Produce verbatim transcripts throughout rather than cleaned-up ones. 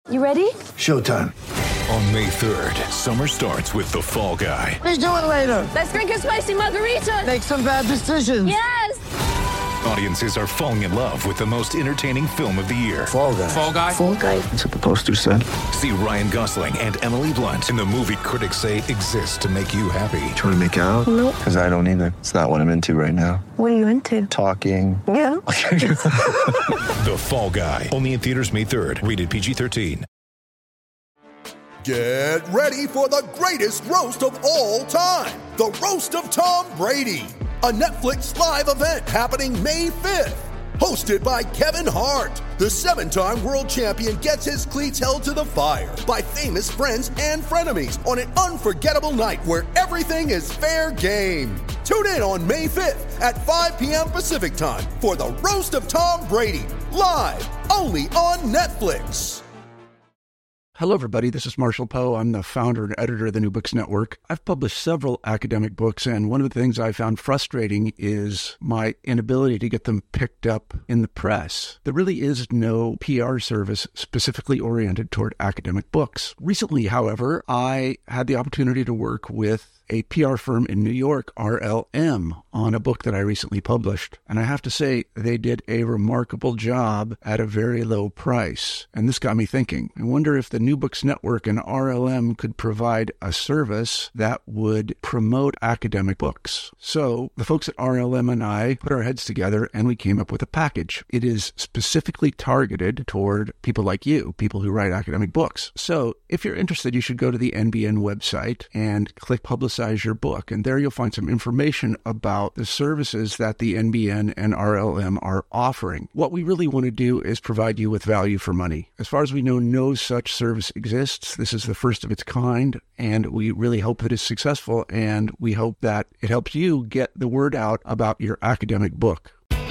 You ready? Showtime. On May third, summer starts with The Fall Guy. Let's do it later. Let's drink a spicy margarita. Make some bad decisions. Yes! Audiences are falling in love with the most entertaining film of the year. Fall Guy. Fall Guy? Fall Guy. That's what the poster said. See Ryan Gosling and Emily Blunt in the movie critics say exists to make you happy. Trying to make it out? Nope. Because I don't either. It's not what I'm into right now. What are you into? Talking. Yeah. The Fall Guy. Only in theaters May third. Rated P G thirteen. Get ready for the greatest roast of all time. The Roast of Tom Brady. A Netflix live event happening May fifth. Hosted by Kevin Hart. The seven-time world champion gets his cleats held to the fire by famous friends and frenemies on an unforgettable night where everything is fair game. Tune in on May fifth at five p.m. Pacific time for the Roast of Tom Brady. Live only on Netflix. Hello, everybody. This is Marshall Poe. I'm the founder and editor of the New Books Network. I've published several academic books, and one of the things I found frustrating is my inability to get them picked up in the press. There really is no P R service specifically oriented toward academic books. Recently, however, I had the opportunity to work with a P R firm in New York, R L M, on a book that I recently published. And I have to say, they did a remarkable job at a very low price. And this got me thinking. I wonder if the New Books Network and R L M could provide a service that would promote academic books. So the folks at R L M and I put our heads together and we came up with a package. It is specifically targeted toward people like you, people who write academic books. So if you're interested, you should go to the N B N website and click Publicize your book. And there you'll find some information about the services that the N B N and R L M are offering. What we really want to do is provide you with value for money. As far as we know, no such service exists. This is the first of its kind, and we really hope it is successful, and we hope that it helps you get the word out about your academic book.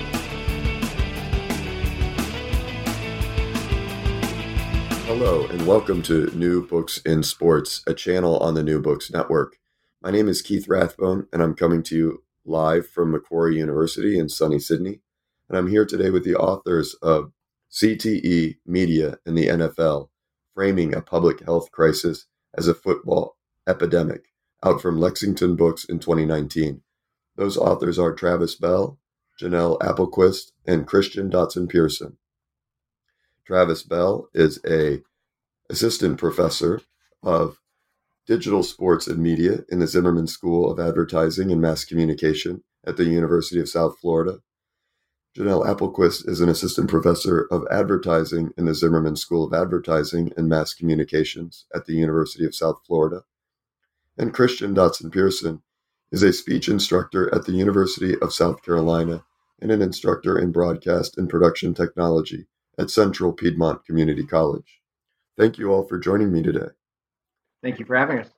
Hello, and welcome to New Books in Sports, a channel on the New Books Network. My name is Keith Rathbone, and I'm coming to you live from Macquarie University in sunny Sydney. And I'm here today with the authors of C T E, Media, and the N F L, Framing a Public Health Crisis as a Football Epidemic, out from Lexington Books in twenty nineteen. Those authors are Travis Bell, Janelle Applequist, and Christian Dotson Pearson. Travis Bell is a assistant professor of Digital Sports and Media in the Zimmerman School of Advertising and Mass Communication at the University of South Florida. Janelle Applequist is an assistant professor of advertising in the Zimmerman School of Advertising and Mass Communications at the University of South Florida. And Christian Dotson Pearson is a speech instructor at the University of South Carolina and an instructor in broadcast and production technology at Central Piedmont Community College. Thank you all for joining me today. Thank you for having us.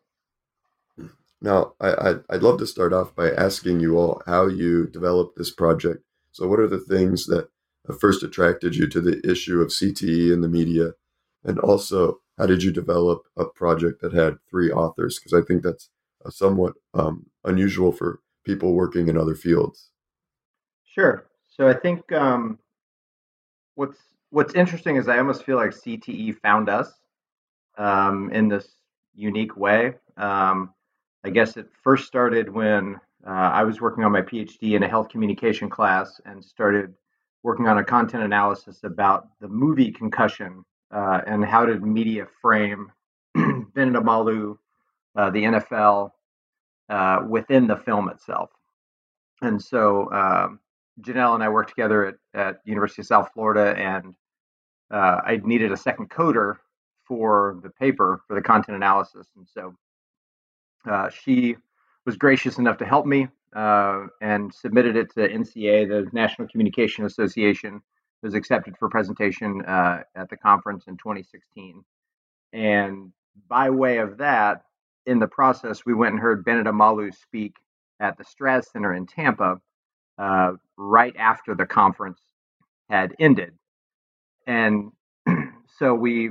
Now, I, I'd, I'd love to start off by asking you all how you developed this project. So what are the things that first attracted you to the issue of C T E in the media? And also, how did you develop a project that had three authors? Because I think that's uh, somewhat um, unusual for people working in other fields. Sure. So I think um, what's what's interesting is I almost feel like C T E found us um, in this unique way. Um, I guess it first started when uh, I was working on my PhD in a health communication class and started working on a content analysis about the movie Concussion uh, and how did media frame Benedict Malu, uh, the N F L, uh, within the film itself. And so um, Janelle and I worked together at, at University of South Florida, and uh, I needed a second coder for the paper, for the content analysis. And so uh, she was gracious enough to help me uh, and submitted it to N C A, the National Communication Association. It was accepted for presentation uh, at the conference in twenty sixteen. And by way of that, in the process, we went and heard Benedict Malu speak at the Straz Center in Tampa uh, right after the conference had ended. And so we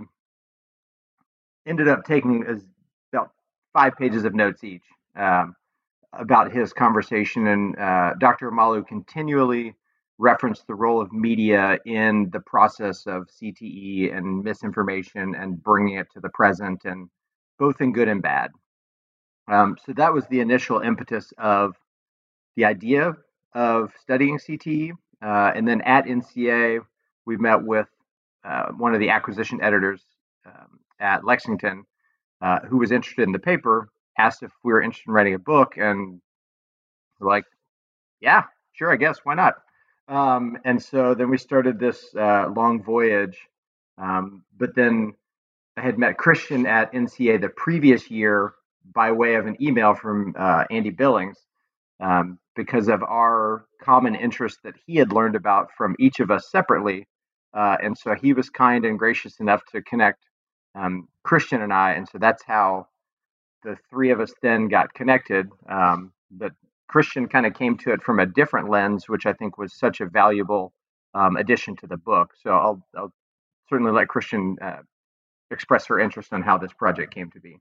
ended up taking as about five pages of notes each um, about his conversation. And uh, Doctor Malu continually referenced the role of media in the process of C T E and misinformation and bringing it to the present, and both in good and bad. Um, so that was the initial impetus of the idea of studying C T E. Uh, and then at N C A, we met with uh, one of the acquisition editors um, at Lexington, uh, who was interested in the paper, asked if we were interested in writing a book, and we're like, yeah, sure, I guess, why not? Um, and so then we started this uh, long voyage. Um, but then I had met Christian at N C A the previous year by way of an email from uh, Andy Billings, um, because of our common interest that he had learned about from each of us separately. Uh, and so he was kind and gracious enough to connect um, Christian and I. And so that's how the three of us then got connected. Um, but Christian kind of came to it from a different lens, which I think was such a valuable um, addition to the book. So I'll, I'll certainly let Christian uh, express her interest on how this project came to be.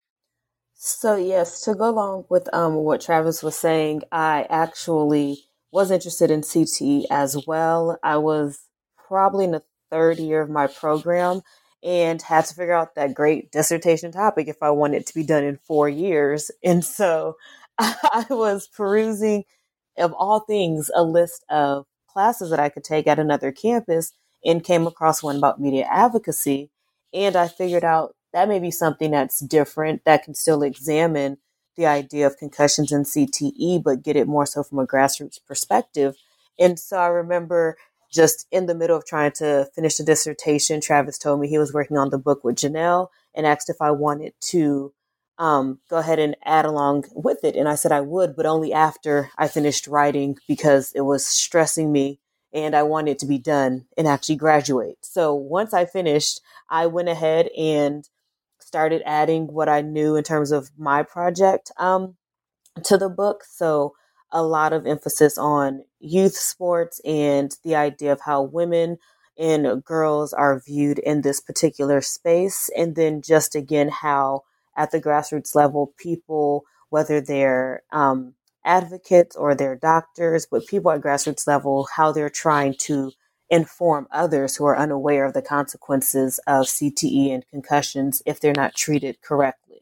So yes, to go along with um, what Travis was saying, I actually was interested in C T E as well. I was probably in the third year of my program and had to figure out that great dissertation topic if I wanted it to be done in four years. And so I was perusing, of all things, a list of classes that I could take at another campus and came across one about media advocacy. And I figured out that may be something that's different, that can still examine the idea of concussions and C T E, but get it more so from a grassroots perspective. And so I remember just in the middle of trying to finish the dissertation, Travis told me he was working on the book with Janelle and asked if I wanted to um, go ahead and add along with it. And I said I would, but only after I finished writing because it was stressing me and I wanted it to be done and actually graduate. So once I finished, I went ahead and started adding what I knew in terms of my project um, to the book. So a lot of emphasis on youth sports and the idea of how women and girls are viewed in this particular space. And then just again, how at the grassroots level, people, whether they're um, advocates or they're doctors, but people at grassroots level, how they're trying to inform others who are unaware of the consequences of C T E and concussions if they're not treated correctly.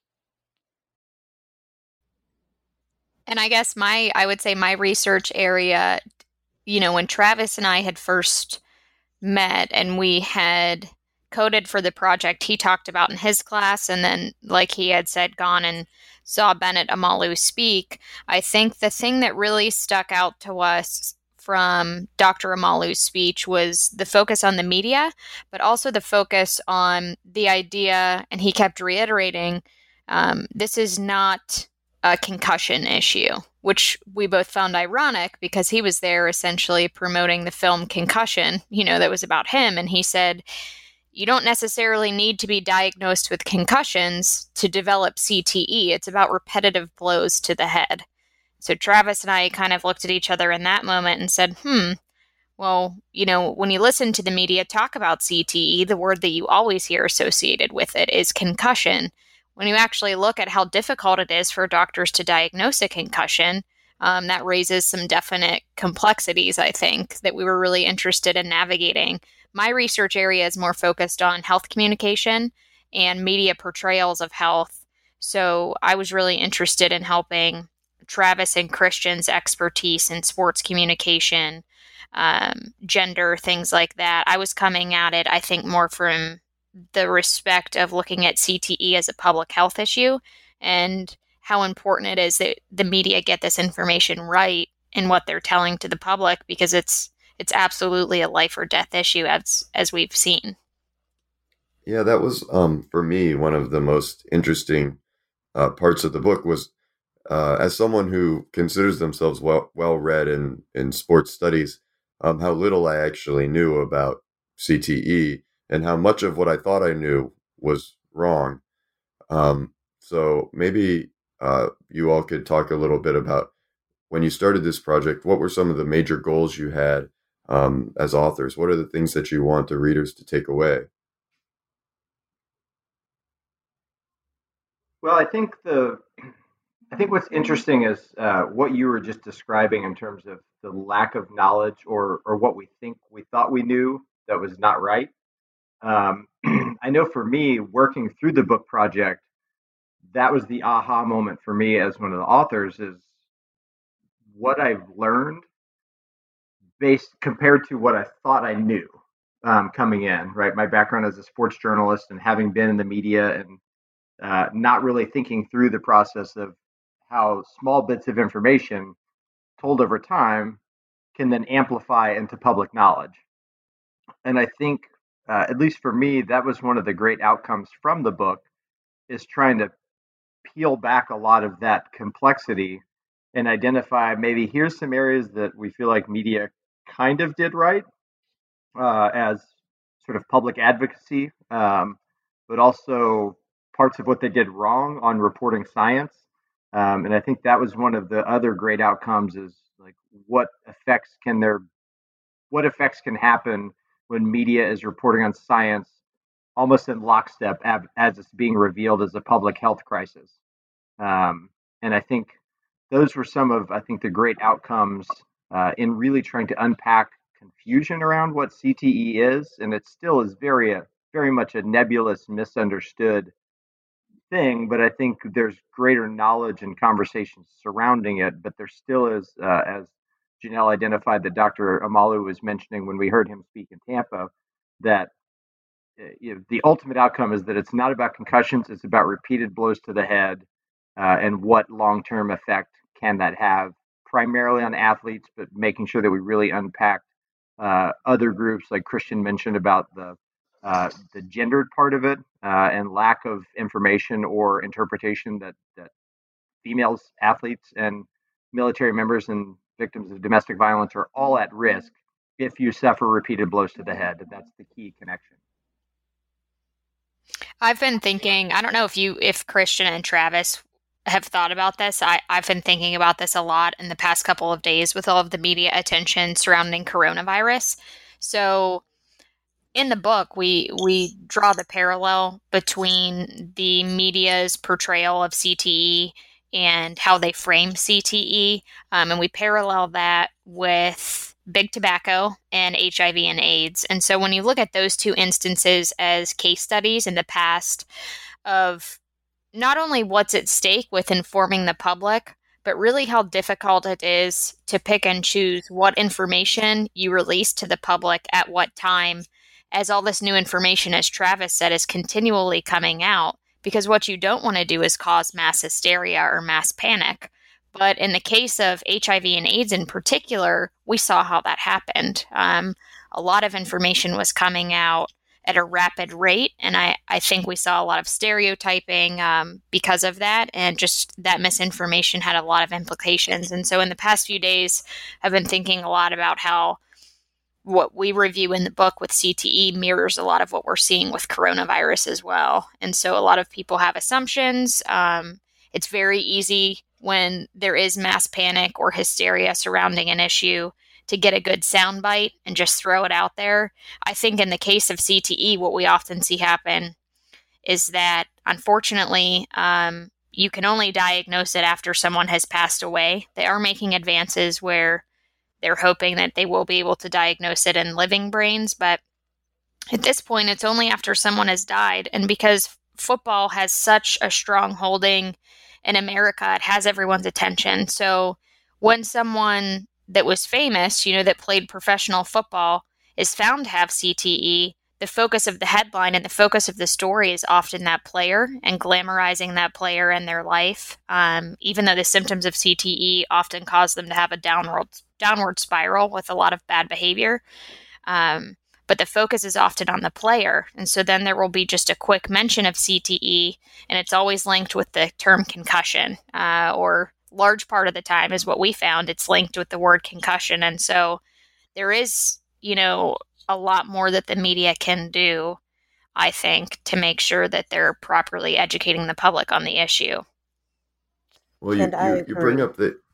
And I guess my, I would say my research area, you know, when Travis and I had first met and we had coded for the project he talked about in his class, and then, like he had said, gone and saw Bennett Omalu speak, I think the thing that really stuck out to us from Doctor Omalu's speech was the focus on the media, but also the focus on the idea, and he kept reiterating, um, this is not a concussion issue, which we both found ironic because he was there essentially promoting the film Concussion, you know, that was about him. And he said, you don't necessarily need to be diagnosed with concussions to develop C T E. It's about repetitive blows to the head. So Travis and I kind of looked at each other in that moment and said, hmm, well, you know, when you listen to the media talk about C T E, the word that you always hear associated with it is concussion. When you actually look at how difficult it is for doctors to diagnose a concussion, um, that raises some definite complexities, I think, that we were really interested in navigating. My research area is more focused on health communication and media portrayals of health. So I was really interested in helping Travis and Christian's expertise in sports communication, um, gender, things like that. I was coming at it, I think, more from the respect of looking at C T E as a public health issue and how important it is that the media get this information right in what they're telling to the public, because it's it's absolutely a life or death issue, as as we've seen. Yeah, that was um, for me one of the most interesting uh, parts of the book was uh, as someone who considers themselves well well read in in sports studies, um, how little I actually knew about C T E. And how much of what I thought I knew was wrong. Um, so maybe uh, you all could talk a little bit about when you started this project, what were some of the major goals you had um, as authors? What are the things that you want the readers to take away? Well, I think the I think what's interesting is uh, what you were just describing in terms of the lack of knowledge or or what we think we thought we knew that was not right. Um, I know for me, working through the book project, that was the aha moment for me as one of the authors is what I've learned based compared to what I thought I knew um, coming in, right? My background as a sports journalist and having been in the media and uh, not really thinking through the process of how small bits of information told over time can then amplify into public knowledge. And I think, uh, at least for me, that was one of the great outcomes from the book is trying to peel back a lot of that complexity and identify maybe here's some areas that we feel like media kind of did right uh, as sort of public advocacy, um, but also parts of what they did wrong on reporting science. Um, and I think that was one of the other great outcomes is like what effects can there, what effects can happen when media is reporting on science almost in lockstep ab- as it's being revealed as a public health crisis. Um, and I think those were some of, I think, the great outcomes uh, in really trying to unpack confusion around what C T E is. And it still is very, uh, very much a nebulous, misunderstood thing, but I think there's greater knowledge and conversations surrounding it. But there still is, uh, as Janelle identified that Doctor Amalu was mentioning when we heard him speak in Tampa, that uh, you know, the ultimate outcome is that it's not about concussions, it's about repeated blows to the head uh, and what long-term effect can that have, primarily on athletes, but making sure that we really unpack uh, other groups, like Christian mentioned about the uh, the gendered part of it uh, and lack of information or interpretation that, that females, athletes, and military members and victims of domestic violence are all at risk if you suffer repeated blows to the head. And that's the key connection. I've been thinking, I don't know if you, if Christian and Travis have thought about this. I, I've been thinking about this a lot in the past couple of days with all of the media attention surrounding coronavirus. So in the book, we we draw the parallel between the media's portrayal of C T E and how they frame C T E, um, and we parallel that with big tobacco and H I V and AIDS. And so when you look at those two instances as case studies in the past of not only what's at stake with informing the public, but really how difficult it is to pick and choose what information you release to the public at what time, as all this new information, as Travis said, is continually coming out, because what you don't want to do is cause mass hysteria or mass panic. But in the case of H I V and AIDS in particular, we saw how that happened. Um, a lot of information was coming out at a rapid rate, and I, I think we saw a lot of stereotyping um, because of that, and just that misinformation had a lot of implications. And so in the past few days, I've been thinking a lot about how what we review in the book with C T E mirrors a lot of what we're seeing with coronavirus as well. And so a lot of people have assumptions. Um, it's very easy when there is mass panic or hysteria surrounding an issue to get a good soundbite and just throw it out there. I think in the case of C T E, what we often see happen is that, unfortunately, um, you can only diagnose it after someone has passed away. They are making advances where they're hoping that they will be able to diagnose it in living brains, but at this point, it's only after someone has died. And because football has such a strong holding in America, it has everyone's attention. So when someone that was famous, you know, that played professional football, is found to have C T E, the focus of the headline and the focus of the story is often that player and glamorizing that player and their life, um, even though the symptoms of C T E often cause them to have a downward downward spiral with a lot of bad behavior. Um, but the focus is often on the player. And so then there will be just a quick mention of C T E, and it's always linked with the term concussion, uh, or large part of the time is what we found. It's linked with the word concussion. And so there is, you know, a lot more that the media can do, I think, to make sure that they're properly educating the public on the issue. Well, you, you, you bring up the...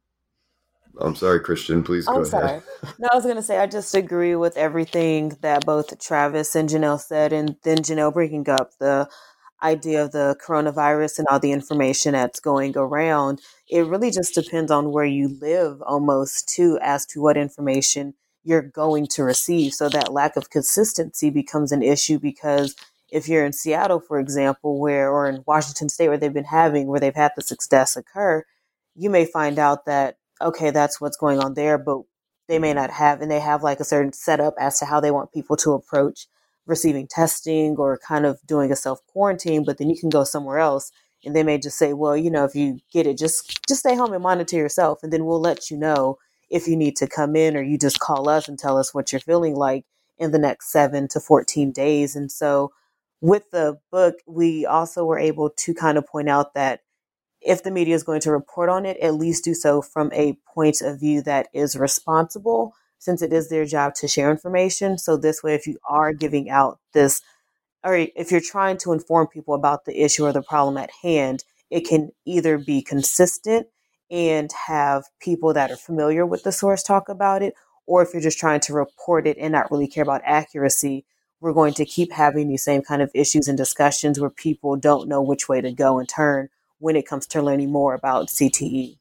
I'm sorry, Christian, please go I'm ahead. sorry. No, I was going to say, I just agree with everything that both Travis and Janelle said, and then Janelle bringing up the idea of the coronavirus and all the information that's going around, it really just depends on where you live almost too as to what information you're going to receive. So that lack of consistency becomes an issue because if you're in Seattle, for example, where, or in Washington State where they've been having, where they've had the success occur, you may find out that, okay, that's what's going on there, but they may not have, and they have like a certain setup as to how they want people to approach receiving testing or kind of doing a self quarantine, but then you can go somewhere else and they may just say, well, you know, if you get it, just, just stay home and monitor yourself. And then we'll let you know if you need to come in, or you just call us and tell us what you're feeling like in the next seven to fourteen days. And so with the book, we also were able to kind of point out that if the media is going to report on it, at least do so from a point of view that is responsible, since it is their job to share information. So this way, if you are giving out this, or if you're trying to inform people about the issue or the problem at hand, it can either be consistent and have people that are familiar with the source talk about it, or if you're just trying to report it and not really care about accuracy, we're going to keep having these same kind of issues and discussions where people don't know which way to go and turn when it comes to learning more about C T E.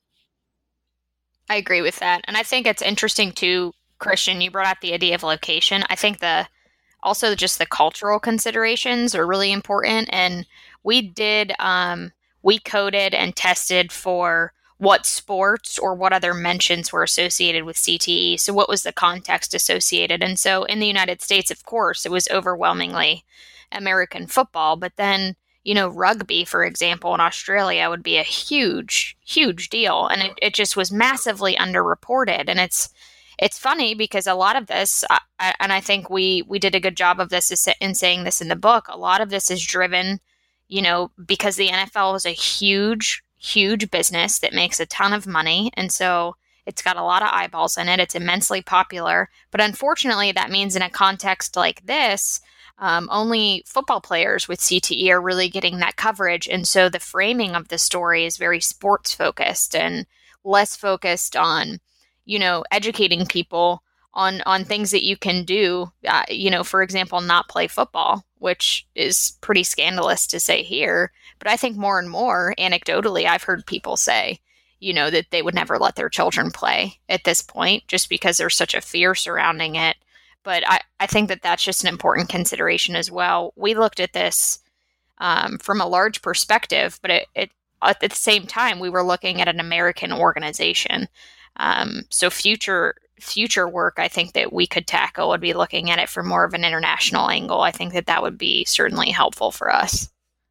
I agree with that. And I think it's interesting too, Christian, you brought out the idea of location. I think the also just the cultural considerations are really important. And we did, um, we coded and tested for what sports or what other mentions were associated with C T E. So what was the context associated? And so in the United States, of course, it was overwhelmingly American football, but then you know, rugby, for example, in Australia would be a huge, huge deal. And it, it just was massively underreported. And it's it's funny because a lot of this, uh, and I think we, we did a good job of this in saying this in the book, a lot of this is driven, you know, because the N F L is a huge, huge business that makes a ton of money. And so it's got a lot of eyeballs in it. It's immensely popular. But unfortunately, that means in a context like this, Um, only football players with C T E are really getting that coverage. And so the framing of the story is very sports focused and less focused on, you know, educating people on, on things that you can do, uh, you know, for example, not play football, which is pretty scandalous to say here. But I think more and more anecdotally, I've heard people say, you know, that they would never let their children play at this point just because there's such a fear surrounding it. But I, I think that that's just an important consideration as well. We looked at this um, from a large perspective, but it, it, at the same time, we were looking at an American organization. Um, so future future work, I think that we could tackle would be looking at it from more of an international angle. I think that that would be certainly helpful for us.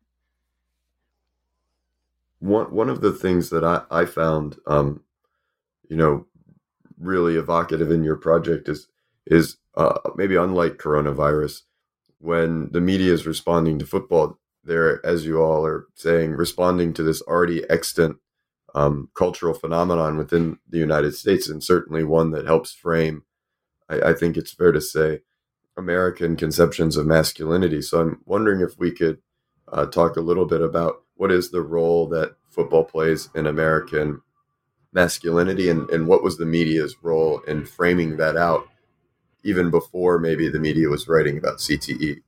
One one of the things that I, I found, um, you know, really evocative in your project is is uh, maybe unlike coronavirus, when the media is responding to football, they're, as you all are saying, responding to this already extant um, cultural phenomenon within the United States, and certainly one that helps frame, I, I think it's fair to say, American conceptions of masculinity. So I'm wondering if we could uh, talk a little bit about what is the role that football plays in American masculinity, and, and what was the media's role in framing that out even before maybe the media was writing about C T E?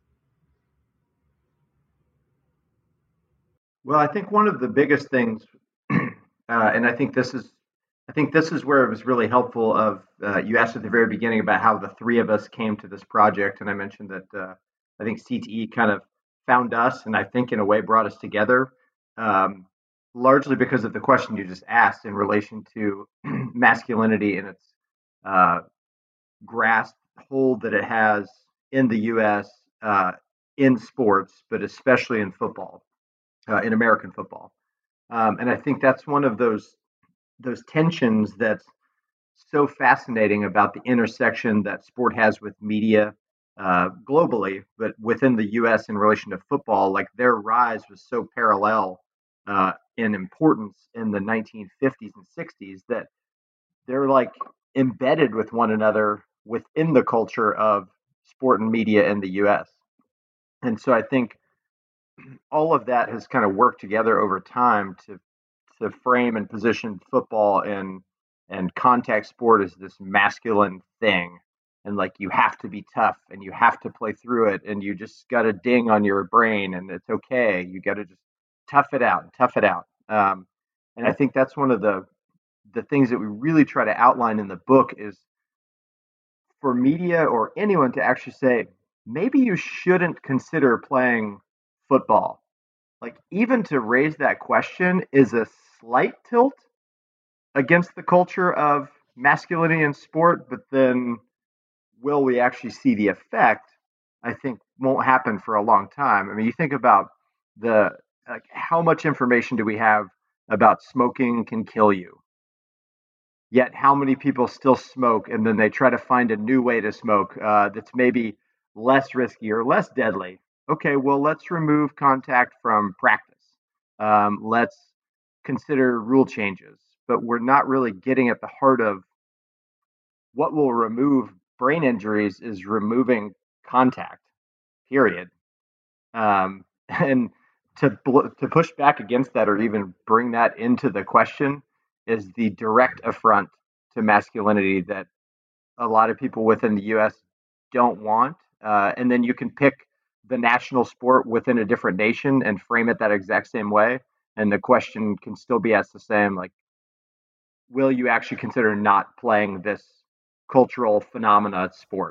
Well, I think one of the biggest things, uh, and I think this is, I think this is where it was really helpful. Of uh, you asked at the very beginning about how the three of us came to this project, and I mentioned that uh, I think C T E kind of found us, and I think in a way brought us together, um, largely because of the question you just asked in relation to masculinity and its uh, grasp hold that it has in the U S uh, in sports, but especially in football, uh, in American football. Um, and I think that's one of those those tensions that's so fascinating about the intersection that sport has with media uh, globally, but within the U S in relation to football. Like, their rise was so parallel uh, in importance in the nineteen fifties and sixties that they're like embedded with one another within the culture of sport and media in the U S. And so I think all of that has kind of worked together over time to to frame and position football and and contact sport as this masculine thing. and like you have to be tough and you have to play through it and you just got a ding on your brain and it's okay. You got to just tough it out, tough it out. Um, and I think that's one of the the things that we really try to outline in the book is for media or anyone to actually say, maybe you shouldn't consider playing football. Like even to raise that question is a slight tilt against the culture of masculinity in sport, but then will we actually see the effect? I think won't happen for a long time. I mean, you think about the like how much information do we have about smoking can kill you? Yet how many people still smoke and then they try to find a new way to smoke uh, that's maybe less risky or less deadly? Okay, well, let's remove contact from practice. Um, let's consider rule changes. But we're not really getting at the heart of what will remove brain injuries is removing contact, period. Um, and to to push back against that or even bring that into the question is the direct affront to masculinity that a lot of people within the U S don't want. Uh, and then you can pick the national sport within a different nation and frame it that exact same way. And the question can still be asked the same, like, will you actually consider not playing this cultural phenomena sport?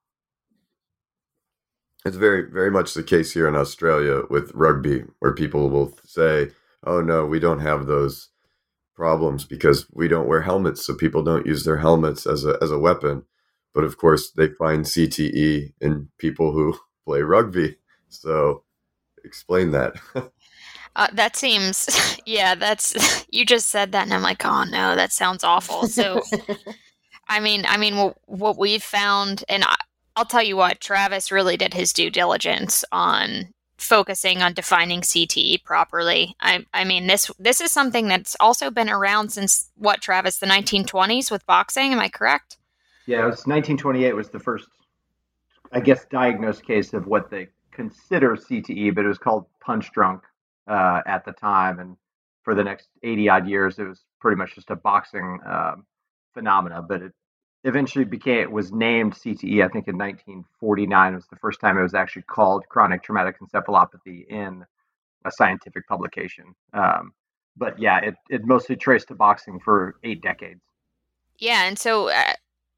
It's very, very much the case here in Australia with rugby, where people will say, oh, no, we don't have those problems because we don't wear helmets, so people don't use their helmets as a as a weapon. But of course, they find C T E in people who play rugby. So explain that. Uh, that seems, yeah, that's, you just said that and I'm like, oh no, that sounds awful. So, I mean, I mean, what, what we've found, and I, I'll tell you what, Travis really did his due diligence on focusing on defining C T E properly. I, I mean, this, this is something that's also been around since what, Travis, the nineteen twenties with boxing. Am I correct? Yeah, it was nineteen twenty-eight was the first, I guess, diagnosed case of what they consider C T E, but it was called punch drunk. Uh, at the time, and for the next eighty odd years, it was pretty much just a boxing uh, phenomena. But it eventually became, it was named C T E. I think in nineteen forty-nine was the first time it was actually called chronic traumatic encephalopathy in a scientific publication. Um, but yeah, it it mostly traced to boxing for eight decades. Yeah, and so. Uh...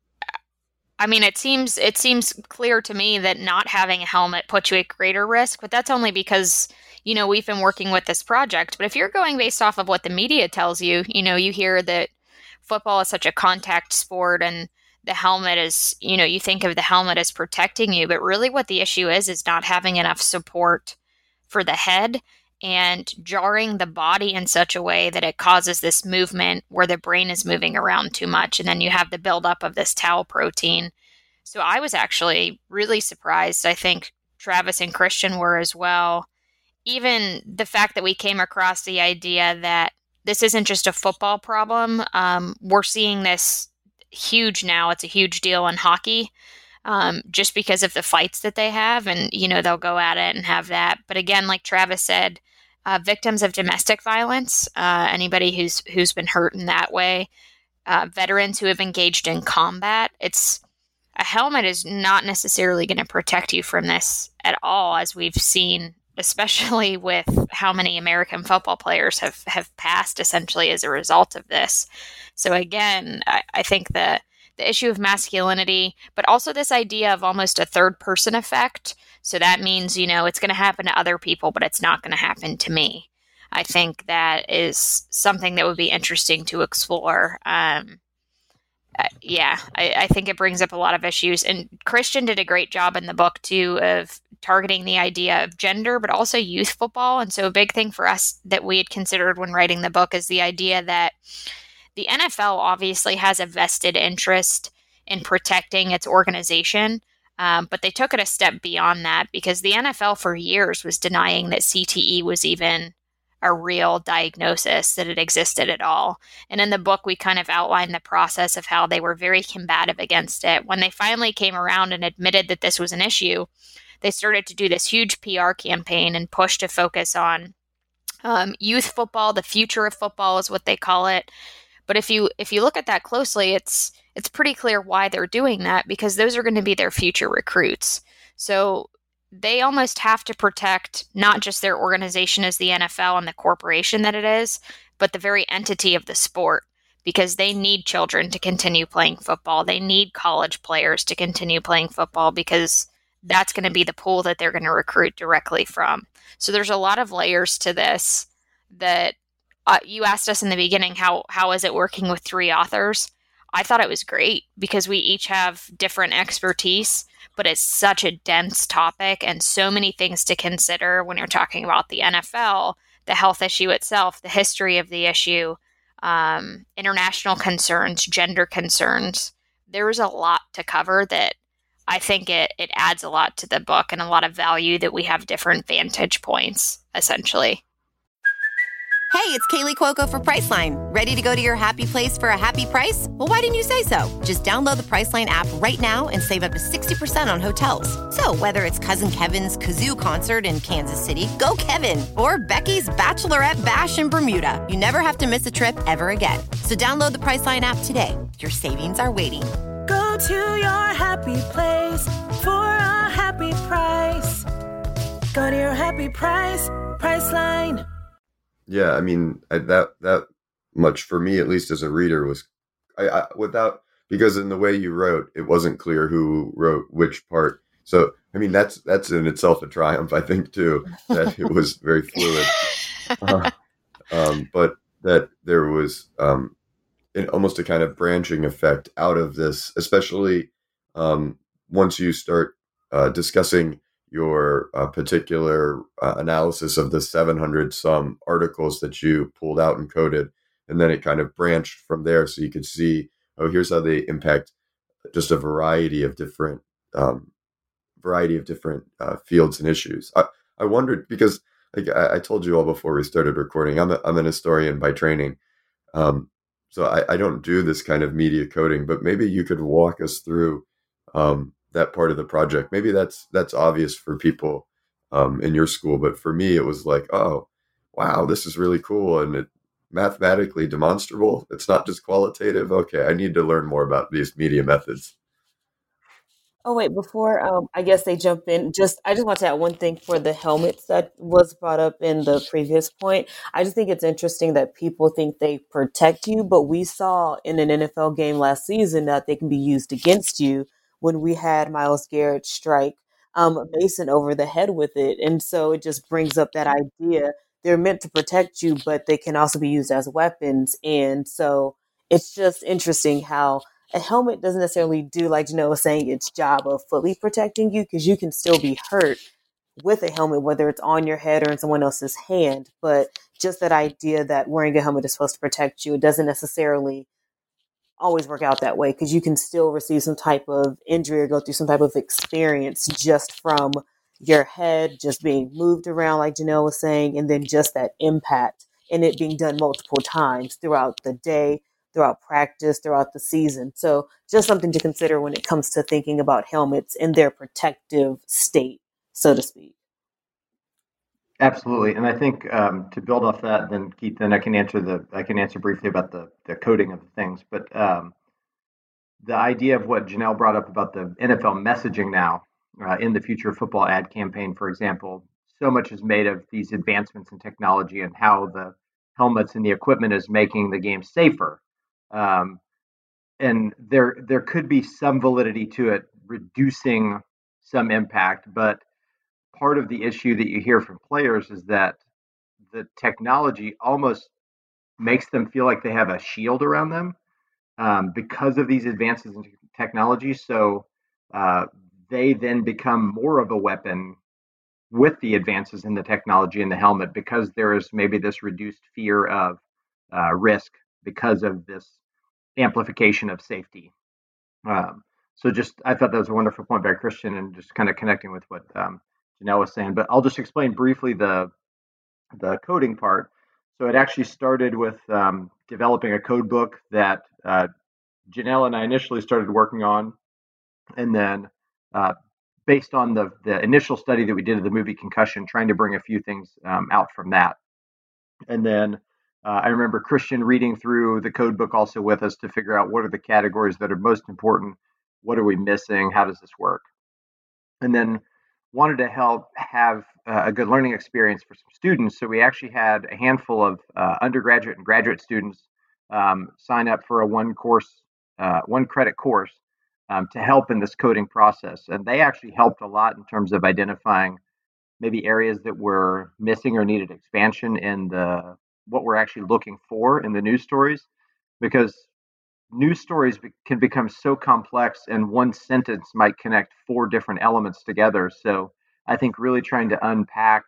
I mean, it seems it seems clear to me that not having a helmet puts you at greater risk, but that's only because, you know, we've been working with this project. But if you're going based off of what the media tells you, you know, you hear that football is such a contact sport and the helmet is, you know, you think of the helmet as protecting you, but really what the issue is is not having enough support for the head and jarring the body in such a way that it causes this movement where the brain is moving around too much. And then you have the buildup of this tau protein. So I was actually really surprised. I think Travis and Christian were as well. Even the fact that we came across the idea that this isn't just a football problem. Um, we're seeing this huge now. It's a huge deal in hockey. Um, just because of the fights that they have, and, you know, they'll go at it and have that. But again, like Travis said, uh, victims of domestic violence, uh, anybody who's who's been hurt in that way, uh, veterans who have engaged in combat, it's a helmet is not necessarily going to protect you from this at all, as we've seen, especially with how many American football players have, have passed essentially as a result of this. So again, I, I think that the issue of masculinity, but also this idea of almost a third person effect. So that means, you know, it's going to happen to other people, but it's not going to happen to me. I think that is something that would be interesting to explore. Um, uh, yeah, I, I think it brings up a lot of issues. And Christian did a great job in the book, too, of targeting the idea of gender, but also youth football. And so a big thing for us that we had considered when writing the book is the idea that the N F L obviously has a vested interest in protecting its organization, um, but they took it a step beyond that because the N F L for years was denying that C T E was even a real diagnosis, that it existed at all. And in the book, we kind of outlined the process of how they were very combative against it. When they finally came around and admitted that this was an issue, they started to do this huge P R campaign and push to focus on um, youth football. The future of football is what they call it. But if you if you look at that closely, it's it's pretty clear why they're doing that, because those are going to be their future recruits. So they almost have to protect not just their organization as the N F L and the corporation that it is, but the very entity of the sport, because they need children to continue playing football. They need college players to continue playing football, because that's going to be the pool that they're going to recruit directly from. So there's a lot of layers to this that uh, you asked us in the beginning, how how is it working with three authors? I thought it was great because we each have different expertise, but it's such a dense topic and so many things to consider when you're talking about the N F L, the health issue itself, the history of the issue, um, international concerns, gender concerns. There's a lot to cover that I think it, it adds a lot to the book and a lot of value that we have different vantage points, essentially. Hey, it's Kaylee Cuoco for Priceline. Ready to go to your happy place for a happy price? Well, why didn't you say so? Just download the Priceline app right now and save up to sixty percent on hotels. So whether it's Cousin Kevin's Kazoo Concert in Kansas City, go Kevin, or Becky's Bachelorette Bash in Bermuda, you never have to miss a trip ever again. So download the Priceline app today. Your savings are waiting. Go to your happy place for a happy price. Go to your happy price, Priceline. Yeah, I mean, I, that that much for me, at least as a reader, was I, I without because in the way you wrote, it wasn't clear who wrote which part. So, I mean, that's that's in itself a triumph, I think, too, that it was very fluid. Uh, um, but that there was um, an, almost a kind of branching effect out of this, especially um, once you start uh, discussing your uh, particular uh, analysis of the seven hundred some articles that you pulled out and coded. And then it kind of branched from there. So you could see, oh, here's how they impact just a variety of different, um, variety of different uh, fields and issues. I, I wondered because like I, I told you all before we started recording, I'm a, I'm an historian by training. Um, so I, I don't do this kind of media coding, but maybe you could walk us through, um, that part of the project. Maybe that's that's obvious for people um, in your school, but for me, it was like, oh, wow, this is really cool, and it mathematically demonstrable. It's not just qualitative. Okay, I need to learn more about these media methods. Oh wait, before um, I guess they jump in. Just I just want to add one thing for the helmets that was brought up in the previous point. I just think it's interesting that people think they protect you, but we saw in an N F L game last season that they can be used against you. When we had Myles Garrett strike um, Mason over the head with it. And so it just brings up that idea. They're meant to protect you, but they can also be used as weapons. And so it's just interesting how a helmet doesn't necessarily do, like Janelle was saying, its job of fully protecting you, because you can still be hurt with a helmet, whether it's on your head or in someone else's hand. But just that idea that wearing a helmet is supposed to protect you, it doesn't necessarily always work out that way, because you can still receive some type of injury or go through some type of experience just from your head just being moved around, like Janelle was saying, and then just that impact and it being done multiple times throughout the day, throughout practice, throughout the season. So just something to consider when it comes to thinking about helmets in their protective state, so to speak. Absolutely, and I think um, to build off that, then Keith, then I can answer the I can answer briefly about the the coding of the things. But um, the idea of what Janelle brought up about the N F L messaging now uh, in the Future Football ad campaign, for example, so much is made of these advancements in technology and how the helmets and the equipment is making the game safer. Um, and there there could be some validity to it, reducing some impact, but part of the issue that you hear from players is that the technology almost makes them feel like they have a shield around them um, because of these advances in technology. So uh, they then become more of a weapon with the advances in the technology in the helmet, because there is maybe this reduced fear of uh, risk because of this amplification of safety. Um, so just, I thought that was a wonderful point by Christian, and just kind of connecting with what um, Janelle was saying, but I'll just explain briefly the the coding part. So it actually started with um, developing a code book that uh, Janelle and I initially started working on, and then uh, based on the the initial study that we did of the movie Concussion, trying to bring a few things um, out from that. And then Uh, I remember Christian reading through the code book also with us to figure out what are the categories that are most important, what are we missing, how does this work, and then wanted to help have uh, a good learning experience for some students. So we actually had a handful of uh, undergraduate and graduate students um, sign up for a one course, uh, one credit course um, to help in this coding process. And they actually helped a lot in terms of identifying maybe areas that were missing or needed expansion in the what we're actually looking for in the news stories, because news stories be- can become so complex and one sentence might connect four different elements together. So I think really trying to unpack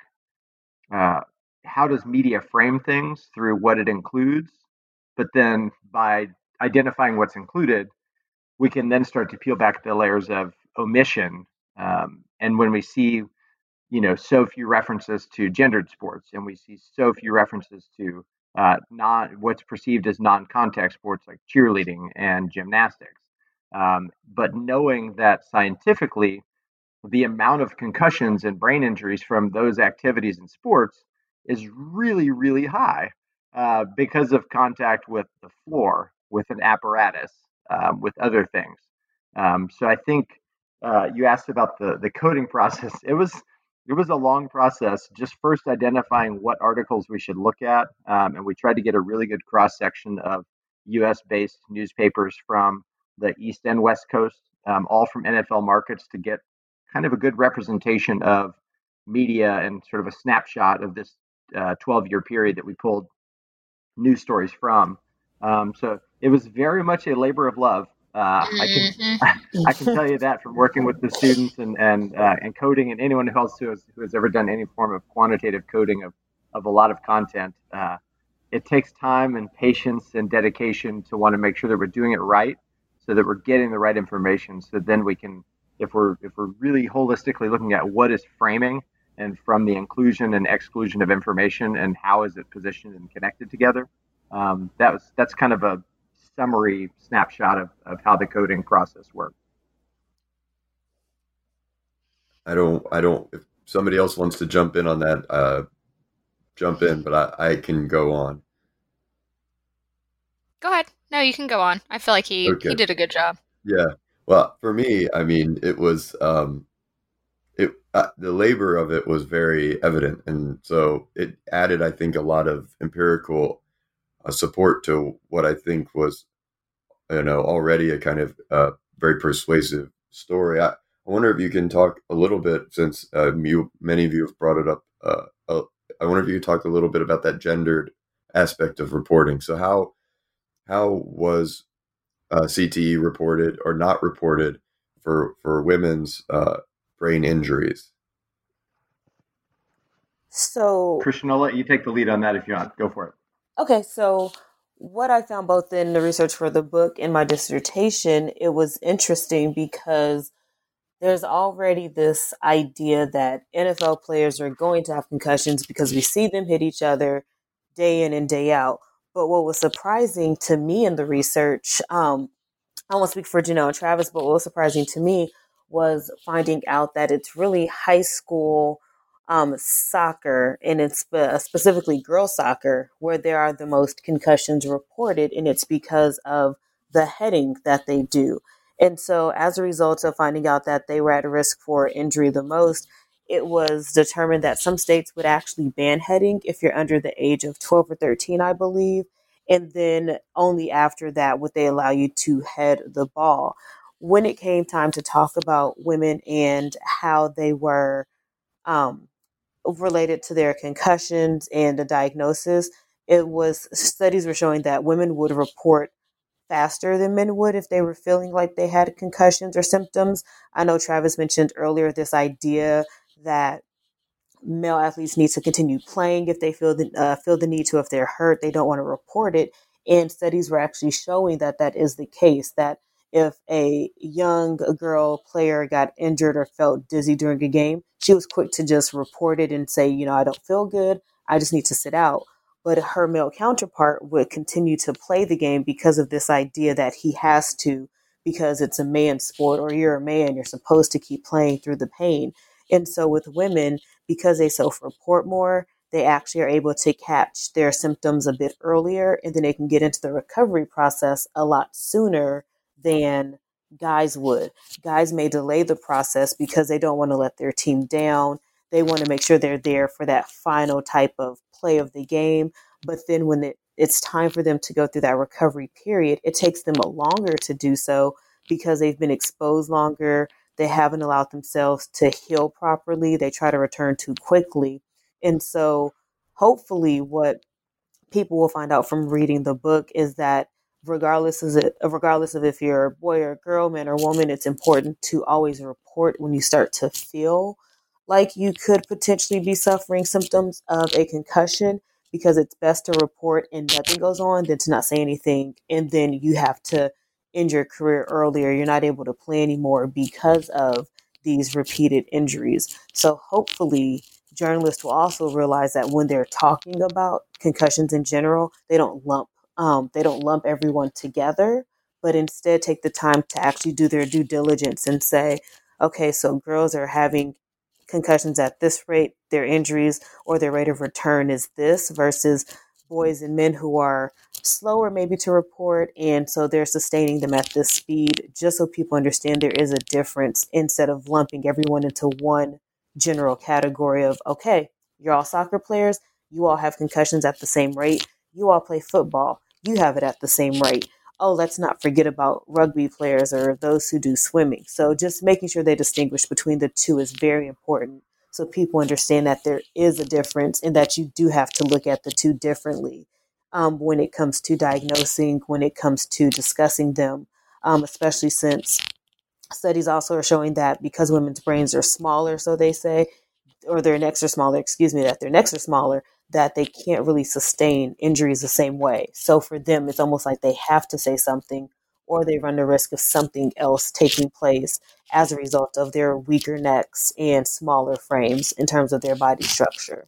uh, how does media frame things through what it includes, but then by identifying what's included, we can then start to peel back the layers of omission. Um, and when we see, you know, so few references to gendered sports, and we see so few references to uh, not what's perceived as non-contact sports like cheerleading and gymnastics. Um, but knowing that scientifically, the amount of concussions and brain injuries from those activities in sports is really, really high uh, because of contact with the floor, with an apparatus, um, with other things. Um, so I think uh, you asked about the the coding process. It was it was a long process. Just first identifying what articles we should look at, um, and we tried to get a really good cross section of U S based newspapers from the East and West Coast, um, all from N F L markets, to get kind of a good representation of media and sort of a snapshot of this uh, twelve year period that we pulled news stories from. Um, so it was very much a labor of love. Uh, I can I can tell you that from working with the students and and uh, and coding, and anyone else who has who has ever done any form of quantitative coding of of a lot of content. Uh, it takes time and patience and dedication to want to make sure that we're doing it right, so that we're getting the right information. So then we can, if we're if we're really holistically looking at what is framing, and from the inclusion and exclusion of information, and how is it positioned and connected together. Um, that was that's kind of a summary snapshot of, of how the coding process works. I don't, I don't, if somebody else wants to jump in on that, uh, jump in, but I, I can go on. Go ahead. No, you can go on. I feel like he, Okay. he did a good job. Yeah. Well, for me, I mean, it was, um, it, uh, the labor of it was very evident. And so it added, I think, a lot of empirical uh, support to what I think was, you know, already a kind of uh, very persuasive story. I, I wonder if you can talk a little bit, since uh, you, many of you have brought it up. Uh, uh, I wonder if you could talk a little bit about that gendered aspect of reporting. So how how was uh, C T E reported or not reported for for women's uh, brain injuries? So, Christian, I'll let you take the lead on that if you want. Go for it. okay, so what I found both in the research for the book and my dissertation, it was interesting because there's already this idea that N F L players are going to have concussions because we see them hit each other day in and day out. But what was surprising to me in the research, um, I won't speak for Janelle and Travis, but what was surprising to me was finding out that it's really high school um, soccer, and it's spe- specifically girls soccer, where there are the most concussions reported, and it's because of the heading that they do. And so as a result of finding out that they were at risk for injury the most, it was determined that some states would actually ban heading if you're under the age of twelve or thirteen, I believe. And then only after that would they allow you to head the ball. When it came time to talk about women and how they were um, related to their concussions and the diagnosis, it was studies were showing that women would report faster than men would if they were feeling like they had concussions or symptoms. I know Travis mentioned earlier this idea that male athletes need to continue playing if they feel the uh, feel the need to. If they're hurt, they don't want to report it. And studies were actually showing that that is the case, that if a young girl player got injured or felt dizzy during a game, she was quick to just report it and say, you know, I don't feel good, I just need to sit out. But her male counterpart would continue to play the game because of this idea that he has to, because it's a man's sport, or you're a man, you're supposed to keep playing through the pain. And so with women, because they self-report more, they actually are able to catch their symptoms a bit earlier, and then they can get into the recovery process a lot sooner than guys would. Guys may delay the process because they don't want to let their team down. They want to make sure they're there for that final type of play of the game. But then when it, it's time for them to go through that recovery period, it takes them longer to do so because they've been exposed longer. They haven't allowed themselves to heal properly. They try to return too quickly. And so hopefully what people will find out from reading the book is that regardless of it, regardless of if you're a boy or a girl, man or woman, it's important to always report when you start to feel like you could potentially be suffering symptoms of a concussion, because it's best to report and nothing goes on than to not say anything. And then you have to end your career earlier. You're not able to play anymore because of these repeated injuries. So hopefully journalists will also realize that when they're talking about concussions in general, they don't lump um, they don't lump everyone together, but instead take the time to actually do their due diligence and say, okay, so girls are having concussions at this rate, their injuries or their rate of return is this, versus boys and men who are slower maybe to report, and so they're sustaining them at this speed, just so people understand there is a difference, instead of lumping everyone into one general category of, okay, you're all soccer players, you all have concussions at the same rate, you all play football, you have it at the same rate. Oh, let's not forget about rugby players or those who do swimming. So just making sure they distinguish between the two is very important, so people understand that there is a difference and that you do have to look at the two differently um, when it comes to diagnosing, when it comes to discussing them, um, especially since studies also are showing that because women's brains are smaller, so they say, or their necks are smaller, excuse me, that their necks are smaller, that they can't really sustain injuries the same way. So for them, it's almost like they have to say something, or they run the risk of something else taking place as a result of their weaker necks and smaller frames in terms of their body structure.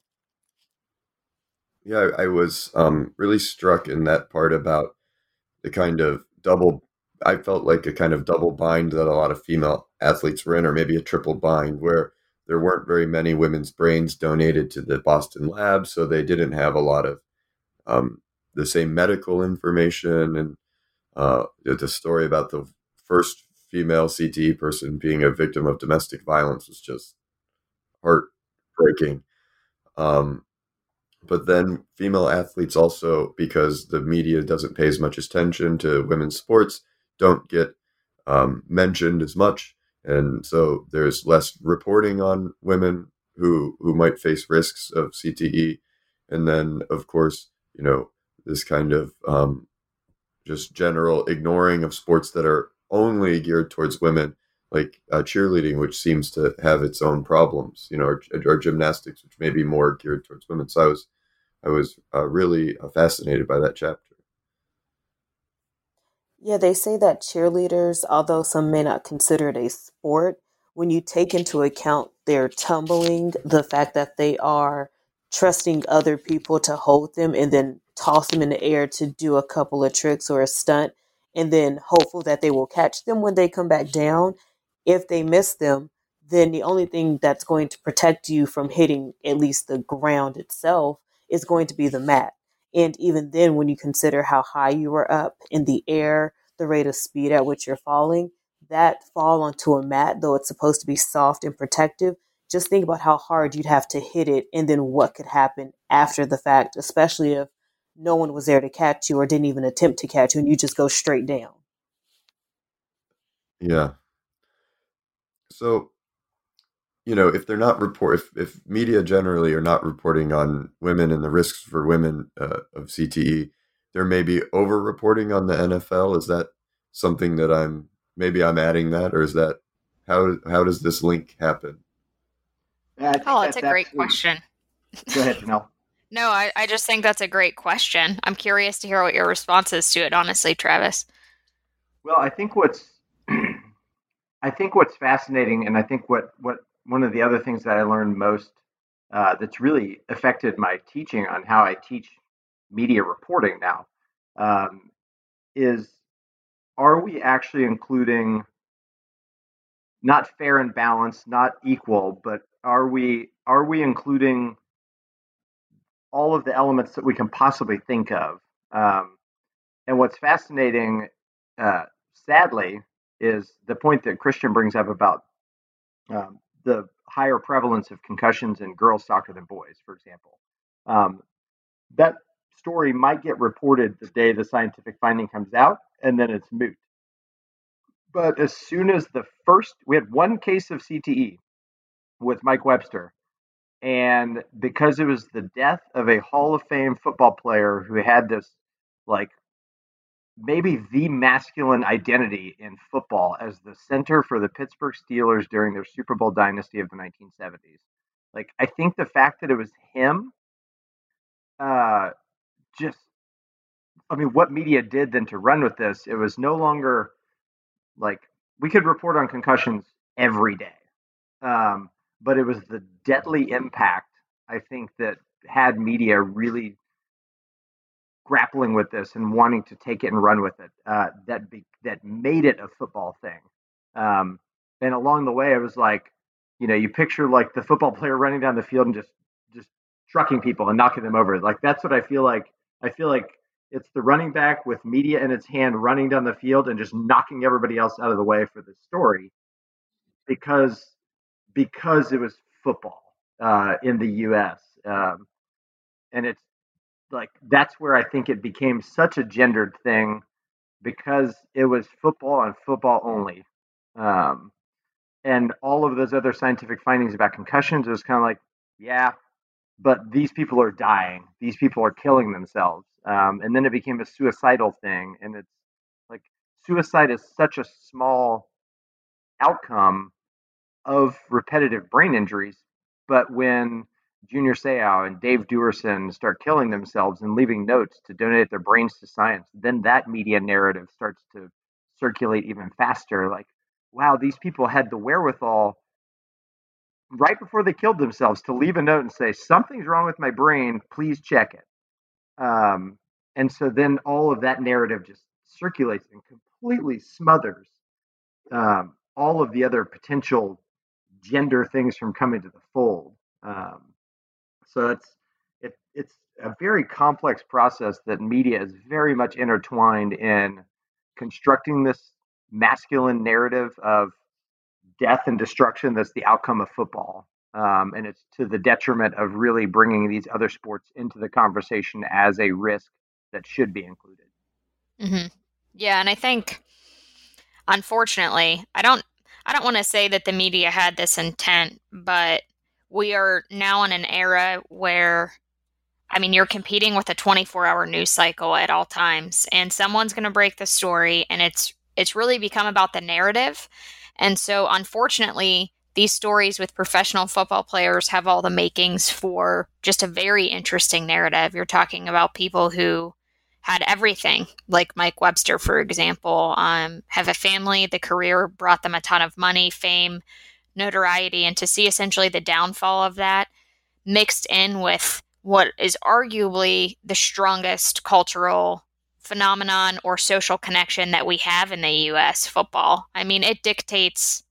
Yeah, I was um, really struck in that part about the kind of double, I felt like a kind of double bind that a lot of female athletes were in, or maybe a triple bind, where there weren't very many women's brains donated to the Boston lab, so they didn't have a lot of um, the same medical information. And uh, the story about the first female C T E person being a victim of domestic violence was just heartbreaking. Um, but then female athletes also, because the media doesn't pay as much attention to women's sports, don't get um, mentioned as much. And so there's less reporting on women who who might face risks of C T E. And then, of course, you know, this kind of um, just general ignoring of sports that are only geared towards women, like uh, cheerleading, which seems to have its own problems, you know, or, or gymnastics, which may be more geared towards women. So I was, I was uh, really uh, fascinated by that chapter. Yeah, they say that cheerleaders, although some may not consider it a sport, when you take into account their tumbling, the fact that they are trusting other people to hold them and then toss them in the air to do a couple of tricks or a stunt, and then hopeful that they will catch them when they come back down. If they miss them, then the only thing that's going to protect you from hitting at least the ground itself is going to be the mat. And even then, when you consider how high you were up in the air, the rate of speed at which you're falling, that fall onto a mat, though it's supposed to be soft and protective, just think about how hard you'd have to hit it and then what could happen after the fact, especially if no one was there to catch you or didn't even attempt to catch you and you just go straight down. Yeah. So, you know, if they're not report, if, if media generally are not reporting on women and the risks for women uh, of C T E, there may be over reporting on the N F L. Is that something that I'm, maybe I'm adding that, or is that, how, how does this link happen? Yeah, oh, it's a great actually... question. Go ahead, Janelle. No, I, I just think that's a great question. I'm curious to hear what your response is to it, honestly, Travis. Well, I think what's, I think what's fascinating, and I think what, what one of the other things that I learned most uh, that's really affected my teaching on how I teach media reporting now um, is, are we actually including not fair and balanced, not equal, but are we are we including all of the elements that we can possibly think of. Um, and what's fascinating, uh, sadly, is the point that Christian brings up about um, the higher prevalence of concussions in girls soccer than boys, for example. Um, that story might get reported the day the scientific finding comes out, and then it's moot. But as soon as the first, we had one case of C T E with Mike Webster. And because it was the death of a Hall of Fame football player who had this, like, maybe the masculine identity in football as the center for the Pittsburgh Steelers during their Super Bowl dynasty of the nineteen seventies. Like, I think the fact that it was him, uh, just, I mean, what media did then to run with this, it was no longer, like, we could report on concussions every day. Um, but it was the deadly impact, I think, that had media really grappling with this and wanting to take it and run with it, uh, that be, that made it a football thing. Um, and along the way, it was like, you know, you picture like the football player running down the field and just just trucking people and knocking them over. Like, that's what I feel like. I feel like it's the running back with media in its hand running down the field and just knocking everybody else out of the way for the story, because because it was football uh, in the U S. Um, and it's like, that's where I think it became such a gendered thing, because it was football and football only. Um, and all of those other scientific findings about concussions, it was kind of like, yeah, but these people are dying. These people are killing themselves. Um, and then it became a suicidal thing. And it's like, suicide is such a small outcome of repetitive brain injuries. But when Junior Seau and Dave Duerson start killing themselves and leaving notes to donate their brains to science, then that media narrative starts to circulate even faster. Like, wow, these people had the wherewithal right before they killed themselves to leave a note and say, something's wrong with my brain, please check it. Um, and so then all of that narrative just circulates and completely smothers um, all of the other potential gender things from coming to the fold. Um, so it's it, it's a very complex process that media is very much intertwined in constructing this masculine narrative of death and destruction that's the outcome of football. Um, and it's to the detriment of really bringing these other sports into the conversation as a risk that should be included. Mm-hmm. Yeah, and I think, unfortunately, I don't I don't want to say that the media had this intent, but we are now in an era where, I mean, you're competing with a twenty-four hour news cycle at all times, and someone's going to break the story, and it's it's really become about the narrative. And so, unfortunately, these stories with professional football players have all the makings for just a very interesting narrative. You're talking about people who had everything, like Mike Webster, for example, um, have a family, the career brought them a ton of money, fame, notoriety, and to see essentially the downfall of that mixed in with what is arguably the strongest cultural phenomenon or social connection that we have in the U S, football. I mean, it dictates,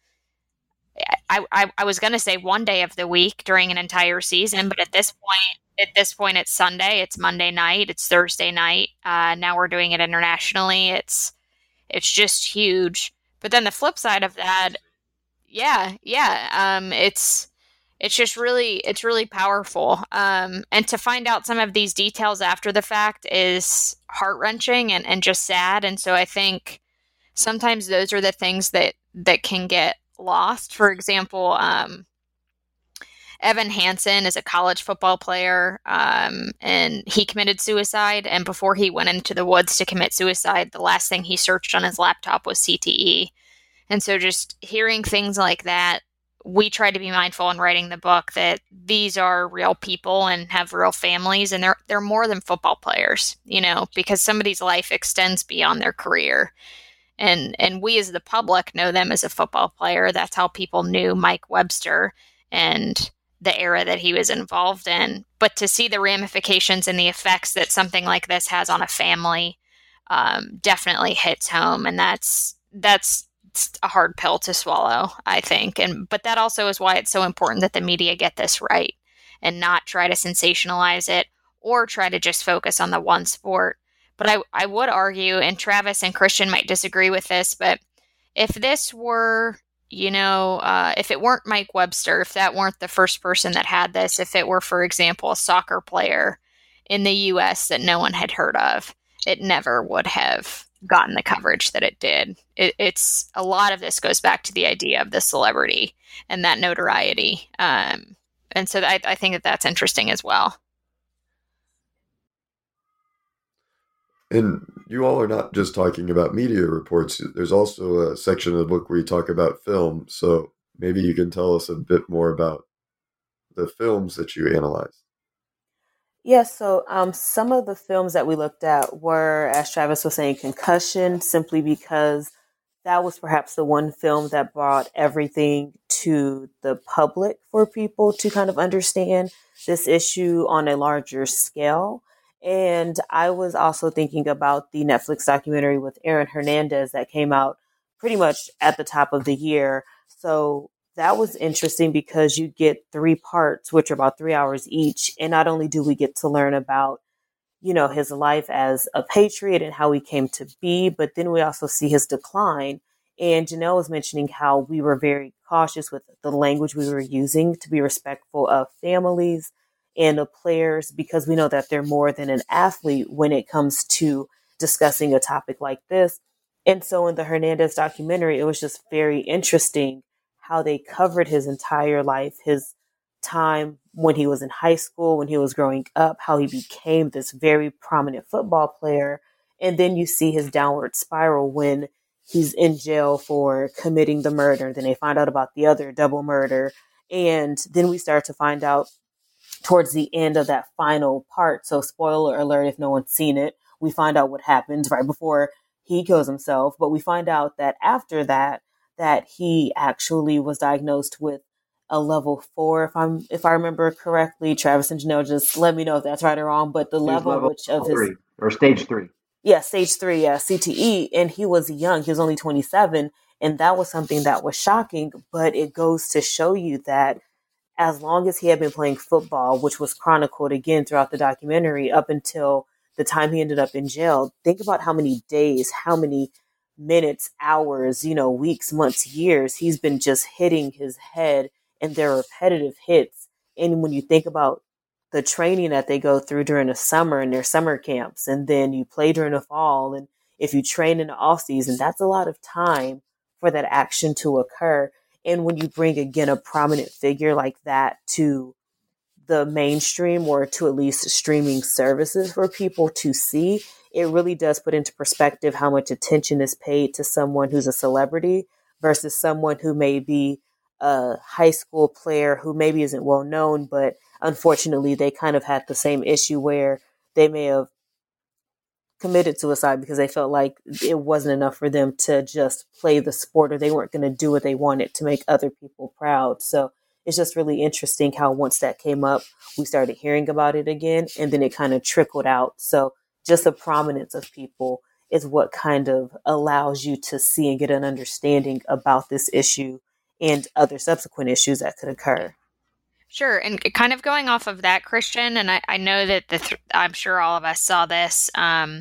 I, I, I was going to say one day of the week during an entire season, but at this point, At this point, it's Sunday, it's Monday night, it's Thursday night. Uh, now we're doing it internationally. It's it's just huge. But then the flip side of that, yeah, yeah, um, it's it's just really it's really powerful. Um, and to find out some of these details after the fact is heart wrenching and, and just sad. And so I think sometimes those are the things that that can get lost. For example, um, Evan Hansen is a college football player, um, and he committed suicide. And before he went into the woods to commit suicide, the last thing he searched on his laptop was C T E. And so just hearing things like that, we try to be mindful in writing the book that these are real people and have real families, and they're they're more than football players, you know, because somebody's life extends beyond their career. And and we as the public know them as a football player. That's how people knew Mike Webster and the era that he was involved in. But to see the ramifications and the effects that something like this has on a family um, definitely hits home. And that's that's a hard pill to swallow, I think. And but that also is why it's so important that the media get this right and not try to sensationalize it or try to just focus on the one sport. But I, I would argue, and Travis and Christian might disagree with this, but if this were, you know, uh, if it weren't Mike Webster, if that weren't the first person that had this, if it were, for example, a soccer player in the U S that no one had heard of, it never would have gotten the coverage that it did. It, it's a lot of this goes back to the idea of the celebrity and that notoriety. Um, and so I, I think that that's interesting as well. And you all are not just talking about media reports. There's also a section of the book where you talk about film. So maybe you can tell us a bit more about the films that you analyzed. Yes, so um, some of the films that we looked at were, as Travis was saying, Concussion, simply because that was perhaps the one film that brought everything to the public for people to kind of understand this issue on a larger scale. And I was also thinking about the Netflix documentary with Aaron Hernandez that came out pretty much at the top of the year. So that was interesting because you get three parts, which are about three hours each. And not only do we get to learn about, you know, his life as a Patriot and how he came to be, but then we also see his decline. And Janelle was mentioning how we were very cautious with the language we were using to be respectful of families and the players, because we know that they're more than an athlete when it comes to discussing a topic like this. And so in the Hernandez documentary, it was just very interesting how they covered his entire life, his time when he was in high school, when he was growing up, how he became this very prominent football player. And then you see his downward spiral when he's in jail for committing the murder. Then they find out about the other double murder. And then we start to find out towards the end of that final part. So spoiler alert, if no one's seen it, we find out what happens right before he kills himself. But we find out that after that, that he actually was diagnosed with a level four, if I'm if I remember correctly. Travis and Janelle, just let me know if that's right or wrong. But the level, level which of three, his or stage three. Yeah, stage three, yeah, C T E. And he was young. He was only twenty-seven. And that was something that was shocking. But it goes to show you that as long as he had been playing football, which was chronicled again throughout the documentary up until the time he ended up in jail, think about how many days, how many minutes, hours, you know, weeks, months, years, he's been just hitting his head, and they're repetitive hits. And when you think about the training that they go through during the summer and their summer camps, and then you play during the fall, and if you train in the off season, that's a lot of time for that action to occur. And when you bring, again, a prominent figure like that to the mainstream or to at least streaming services for people to see, it really does put into perspective how much attention is paid to someone who's a celebrity versus someone who may be a high school player who maybe isn't well known, but unfortunately they kind of had the same issue where they may have committed suicide because they felt like it wasn't enough for them to just play the sport, or they weren't going to do what they wanted to make other people proud. So it's just really interesting how once that came up, we started hearing about it again, and then it kind of trickled out. So just the prominence of people is what kind of allows you to see and get an understanding about this issue and other subsequent issues that could occur. Sure. And kind of going off of that, Christian, and I, I know that the th- I'm sure all of us saw this um,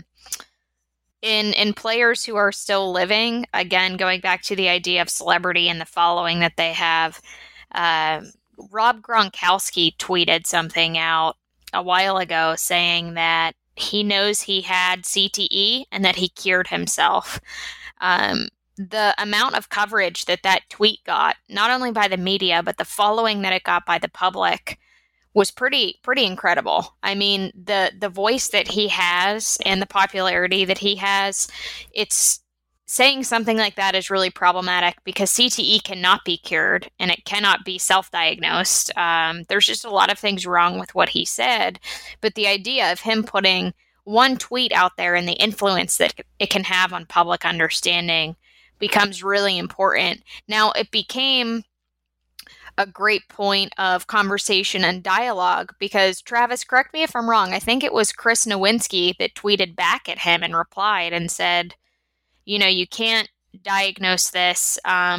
in in players who are still living, again, going back to the idea of celebrity and the following that they have. Uh, Rob Gronkowski tweeted something out a while ago saying that he knows he had C T E and that he cured himself. Um, the amount of coverage that that tweet got, not only by the media, but the following that it got by the public, was pretty pretty incredible. I mean, the the voice that he has and the popularity that he has, it's saying something like that is really problematic because C T E cannot be cured and it cannot be self-diagnosed. Um, there's just a lot of things wrong with what he said. But the idea of him putting one tweet out there and the influence that it can have on public understanding becomes really important. Now, it became a great point of conversation and dialogue because, Travis, correct me if I'm wrong, I think it was Chris Nowinski that tweeted back at him and replied and said, you know, you can't diagnose this um,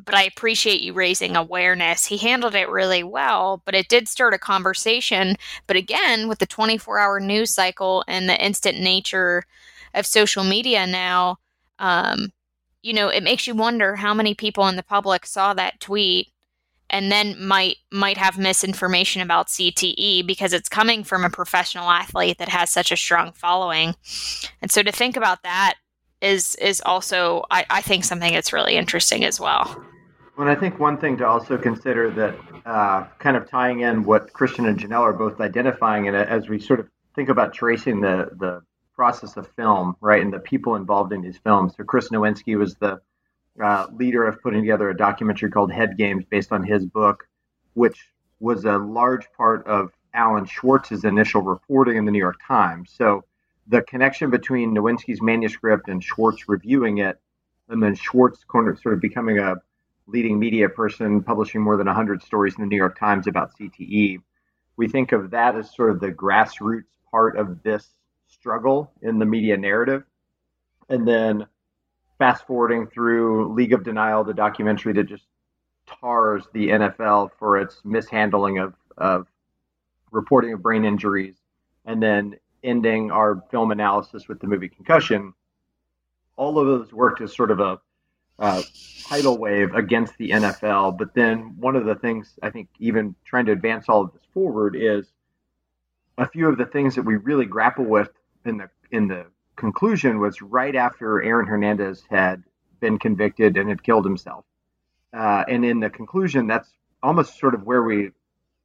but I appreciate you raising awareness. He handled it really well, but it did start a conversation. But again, with the twenty-four hour news cycle and the instant nature of social media now, um, you know, it makes you wonder how many people in the public saw that tweet and then might might have misinformation about C T E because it's coming from a professional athlete that has such a strong following. And so to think about that is is also, I, I think, something that's really interesting as well. And I think one thing to also consider that uh, kind of tying in what Christian and Janelle are both identifying, and as we sort of think about tracing the, the process of film, right, and the people involved in these films. So Chris Nowinski was the Uh, leader of putting together a documentary called Head Games based on his book, which was a large part of Alan Schwartz's initial reporting in the New York Times. So the connection between Nowinski's manuscript and Schwartz reviewing it, and then Schwartz sort of becoming a leading media person, publishing more than one hundred stories in the New York Times about C T E. We think of that as sort of the grassroots part of this struggle in the media narrative. And then fast forwarding through League of Denial, the documentary that just tars the N F L for its mishandling of, of reporting of brain injuries, and then ending our film analysis with the movie Concussion. All of those worked as sort of a uh, tidal wave against the N F L. But then one of the things, I think, even trying to advance all of this forward, is a few of the things that we really grapple with in the in the conclusion was right after Aaron Hernandez had been convicted and had killed himself. Uh, and in the conclusion, that's almost sort of where we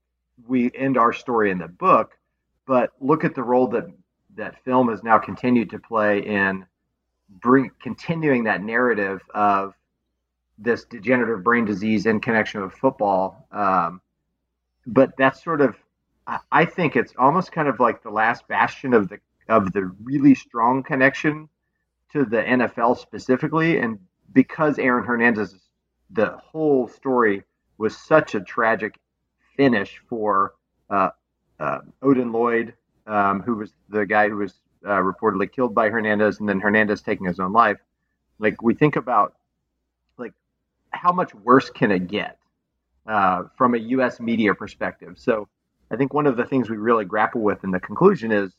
we end our story in the book. But look at the role that that film has now continued to play in bring continuing that narrative of this degenerative brain disease in connection with football. Um, but that's sort of, I think it's almost kind of like the last bastion of the of the really strong connection to the N F L specifically. And because Aaron Hernandez, the whole story was such a tragic finish for uh, uh, Odin Lloyd, um, who was the guy who was uh, reportedly killed by Hernandez, and then Hernandez taking his own life. Like, we think about, like, how much worse can it get uh, from a U S media perspective? So I think one of the things we really grapple with in the conclusion is,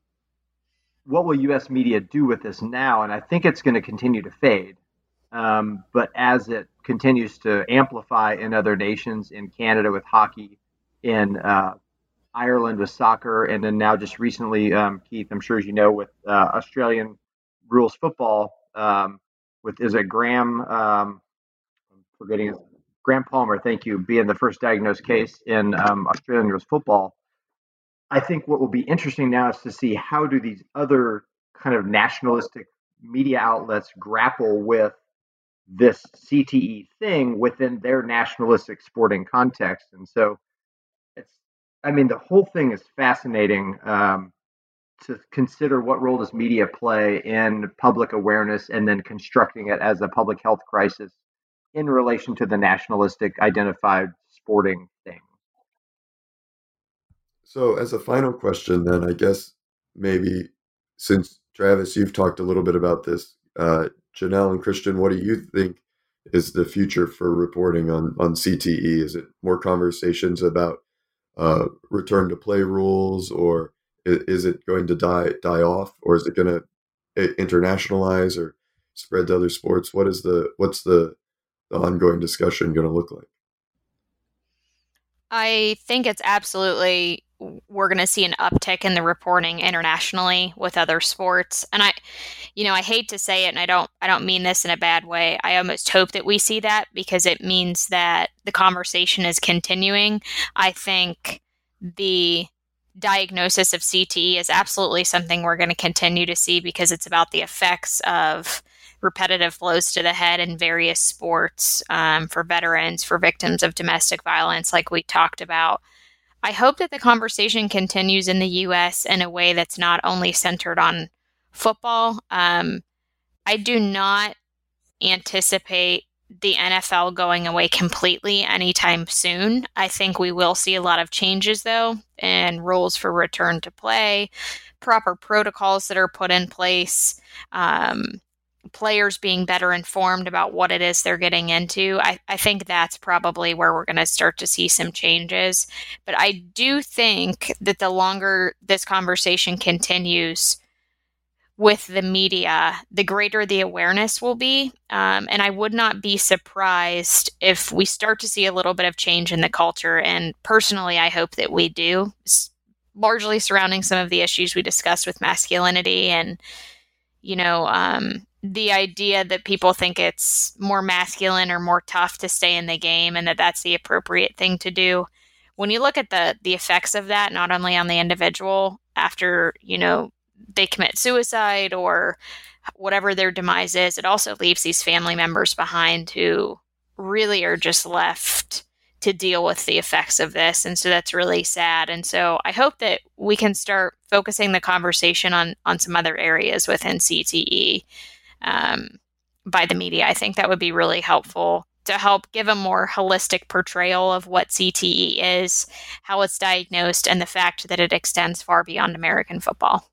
what will U S media do with this now? And I think it's going to continue to fade. Um, but as it continues to amplify in other nations, in Canada with hockey, in uh, Ireland with soccer, and then now just recently, um, Keith, I'm sure as you know, with uh, Australian rules football, um, with, is it Graham, um, I'm forgetting his, Graham Palmer, thank you, being the first diagnosed case in um, Australian rules football. I think what will be interesting now is to see how do these other kind of nationalistic media outlets grapple with this C T E thing within their nationalistic sporting context. And so it's, I mean, the whole thing is fascinating um, to consider what role does media play in public awareness and then constructing it as a public health crisis in relation to the nationalistic identified sporting thing. So as a final question, then, I guess maybe since, Travis, you've talked a little bit about this, uh, Janelle and Christian, what do you think is the future for reporting on, on C T E? Is it more conversations about uh, return to play rules, or is, is it going to die die off, or is it going to internationalize or spread to other sports? What is the what's the, the ongoing discussion going to look like? I think it's absolutely, we're going to see an uptick in the reporting internationally with other sports. And I, you know, I hate to say it, and I don't, I don't mean this in a bad way. I almost hope that we see that, because it means that the conversation is continuing. I think the diagnosis of C T E is absolutely something we're going to continue to see, because it's about the effects of repetitive blows to the head in various sports, um, for veterans, for victims of domestic violence, like we talked about. I hope that the conversation continues in the U S in a way that's not only centered on football. Um, I do not anticipate the N F L going away completely anytime soon. I think we will see a lot of changes, though, and rules for return to play, proper protocols that are put in place, um, players being better informed about what it is they're getting into, I, I think that's probably where we're going to start to see some changes. But I do think that the longer this conversation continues with the media, the greater the awareness will be. Um, and I would not be surprised if we start to see a little bit of change in the culture. And personally, I hope that we do, largely surrounding some of the issues we discussed with masculinity and, you know, um, the idea that people think it's more masculine or more tough to stay in the game and that that's the appropriate thing to do. When you look at the the effects of that, not only on the individual after, you know, they commit suicide or whatever their demise is, it also leaves these family members behind who really are just left to deal with the effects of this. And so that's really sad. And so I hope that we can start focusing the conversation on, on some other areas within C T E um, by the media. I think that would be really helpful to help give a more holistic portrayal of what C T E is, how it's diagnosed, and the fact that it extends far beyond American football.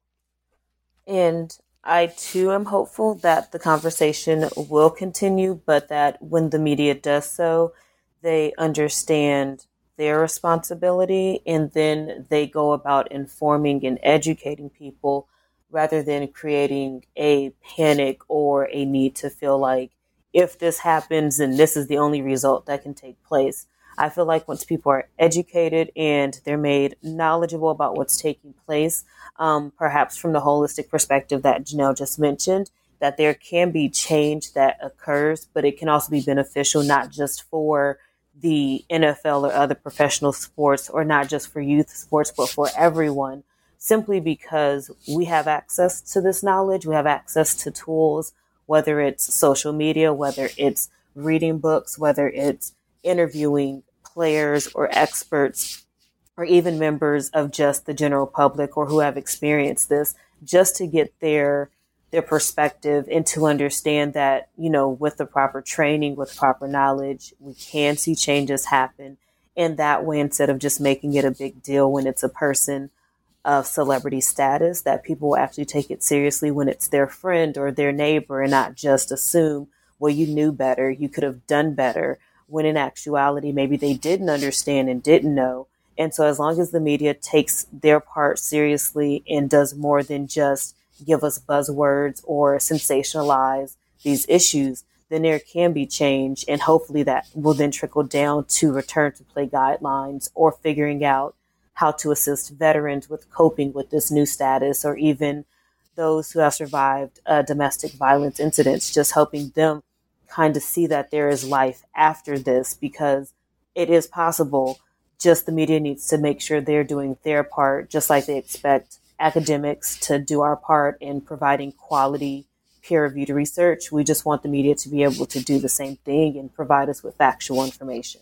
And I too am hopeful that the conversation will continue, but that when the media does so, they understand their responsibility and then they go about informing and educating people rather than creating a panic or a need to feel like if this happens, then this is the only result that can take place. I feel like once people are educated and they're made knowledgeable about what's taking place, um, perhaps from the holistic perspective that Janelle just mentioned, that there can be change that occurs, but it can also be beneficial not just for the N F L or other professional sports, or not just for youth sports, but for everyone, simply because we have access to this knowledge. We have access to tools, whether it's social media, whether it's reading books, whether it's interviewing players or experts, or even members of just the general public or who have experienced this, just to get their their perspective and to understand that, you know, with the proper training, with proper knowledge, we can see changes happen in that way, instead of just making it a big deal when it's a person of celebrity status, that people will actually take it seriously when it's their friend or their neighbor and not just assume, well, you knew better, you could have done better, when in actuality, maybe they didn't understand and didn't know. And so as long as the media takes their part seriously and does more than just give us buzzwords or sensationalize these issues, then there can be change. And hopefully that will then trickle down to return to play guidelines or figuring out how to assist veterans with coping with this new status, or even those who have survived uh, domestic violence incidents, just helping them kind of see that there is life after this, because it is possible. Just the media needs to make sure they're doing their part, just like they expect academics to do our part in providing quality peer-reviewed research. We just want the media to be able to do the same thing and provide us with factual information.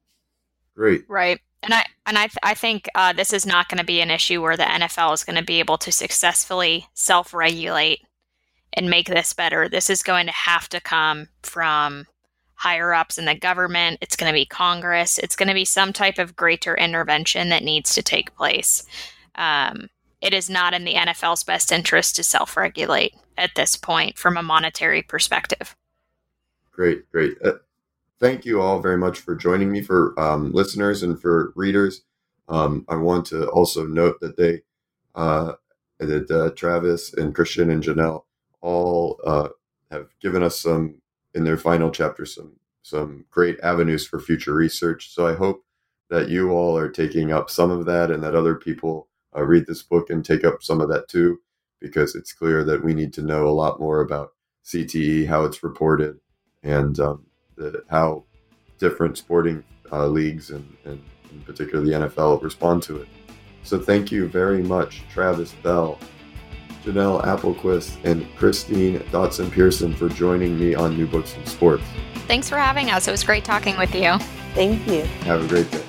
Great. Right. And I and I th- I think uh, this is not going to be an issue where the N F L is going to be able to successfully self-regulate and make this better. This is going to have to come from higher ups in the government. It's going to be Congress. It's going to be some type of greater intervention that needs to take place. Um, it is not in the N F L's best interest to self-regulate at this point from a monetary perspective. Great, great. Uh, thank you all very much for joining me. For um, listeners and for readers, um, I want to also note that they, uh, that uh, Travis and Christian and Janelle all uh, have given us some, in their final chapter, some some great avenues for future research. So I hope that you all are taking up some of that, and that other people uh, read this book and take up some of that too, because it's clear that we need to know a lot more about C T E, how it's reported, and um, the, how different sporting uh, leagues and, and in particular the N F L respond to it. So thank you very much, Travis Bell, Janelle Applequist, and Christine Dotson-Pearson for joining me on New Books in Sports. Thanks for having us. It was great talking with you. Thank you. Have a great day.